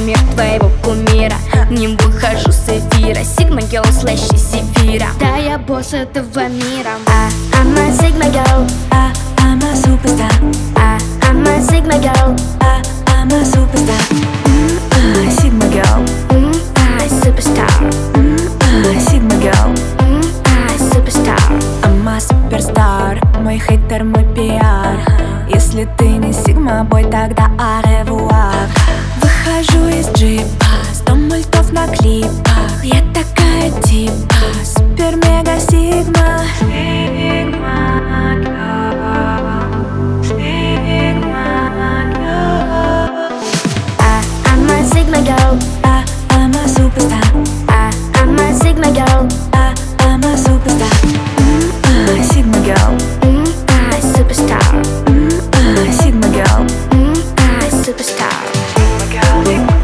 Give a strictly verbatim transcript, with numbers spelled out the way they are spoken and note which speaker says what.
Speaker 1: мир твоего кумира. Не выхожу с эфира. Sigma girl slash Сефира. Да, я босс этого мира.
Speaker 2: I, I'm a Sigma girl. I, I'm a superstar. I, I'm a Sigma girl. I, I'm a superstar. Mm, I, Sigma girl.
Speaker 1: Mm, I superstar.
Speaker 2: Mm, I, Sigma girl.
Speaker 1: Mm, I superstar.
Speaker 2: I'm a superstar. Мой хейтер, мой пиар. Если ты не Sigma boy, тогда au revoir. Выхожу из джипа, сто мультов на клипах. Я такая типа супер-мега Sigma. Sigma girl. Sigma girl.
Speaker 1: I, I'm a Sigma girl.
Speaker 2: I, I'm a superstar.
Speaker 1: I, I'm a Sigma girl.
Speaker 2: I, I'm a superstar. Mm, I, Sigma girl.
Speaker 1: Mm, I superstar.
Speaker 2: Mm, I, Sigma girl.
Speaker 1: Mm, I superstar.
Speaker 2: Sigma girl.